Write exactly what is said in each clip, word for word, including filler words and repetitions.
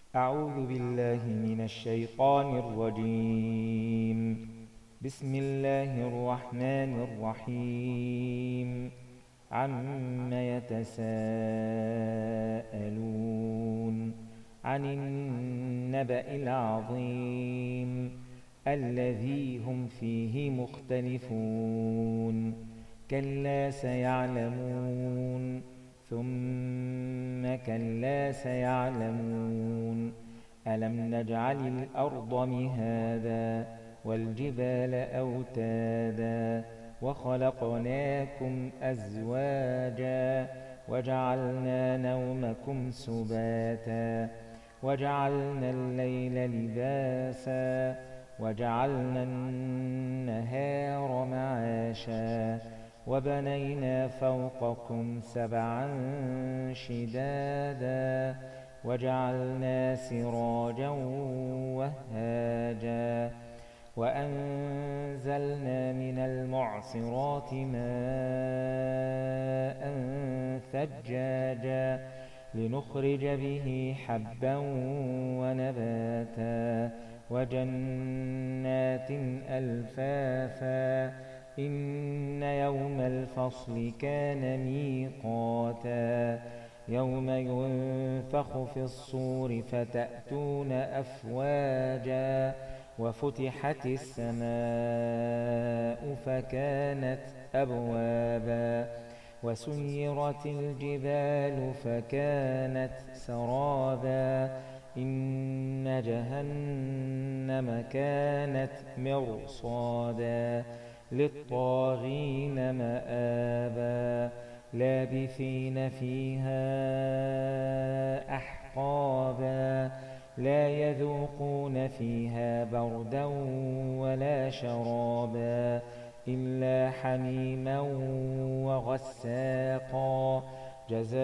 أعوذ بالله من الشيطان الرجيم. بسم الله الرحمن الرحيم. عم يتساءلون عن النبأ العظيم الذي هم فيه مختلفون كلا سيعلمون ثم كلا سيعلمون ألم نجعل الأرض مهادا والجبال أوتادا وخلقناكم أزواجا وجعلنا نومكم سباتا وجعلنا الليل لباسا وجعلنا النهار معاشا وبنينا فوقكم سبعا شدادا وجعلنا سراجا وهاجا وأنزلنا من المعصرات ماء ثجاجا لنخرج به حبا ونباتا وجنات ألفافا إن يوم الفصل كان ميقاتا يوم ينفخ في الصور فتأتون أفواجا وفتحت السماء فكانت أبوابا وسيرت الجبال فكانت سرابا إن جهنم كانت مرصادا للطاغين مآبا لابثين فيها أحقابا لا يذوقون فيها بردا ولا شرابا إلا حميما وغساقا جزاء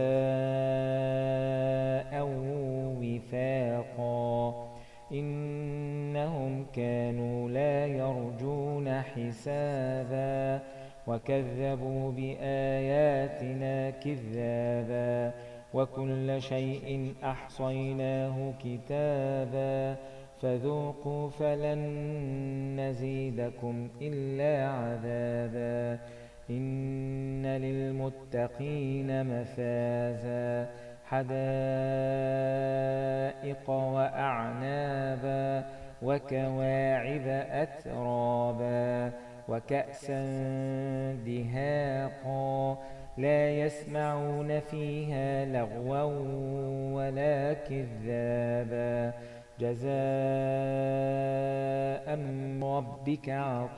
وفاقا إنهم كانوا لا يرجون حسابا وكذبوا بآياتنا كذابا وكل شيء أحصيناه كتابا فذوقوا فلن نزيدكم إلا عذابا إن للمتقين مفازا حدائق وأعنابا وكواعب أترابا وكأسا دهاقا لا يسمعون فيها لغوا ولا كذابا جزاء من ربك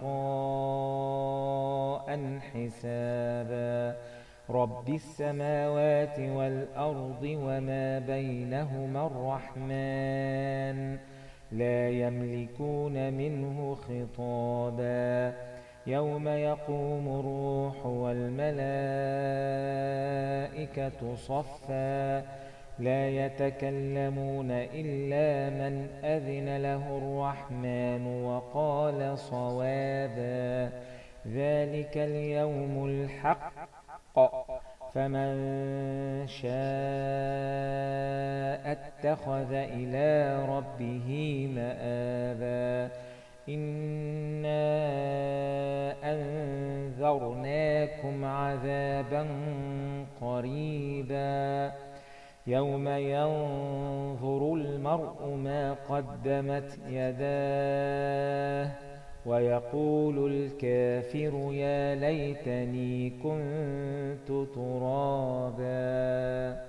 عطاء حسابا رب السماوات والأرض وما بينهما الرحمن لا يملكون منه خطابا يوم يقوم الروح والملائكة صفا لا يتكلمون إلا من أذن له الرحمن وقال صوابا ذلك اليوم الحق فمن شاء اتخذ إلى ربه مآبا إنا أنذرناكم عذابا قريبا يوم ينظر المرء ما قدمت يداه ويقول الكافر يا ليتني كنت ترابا.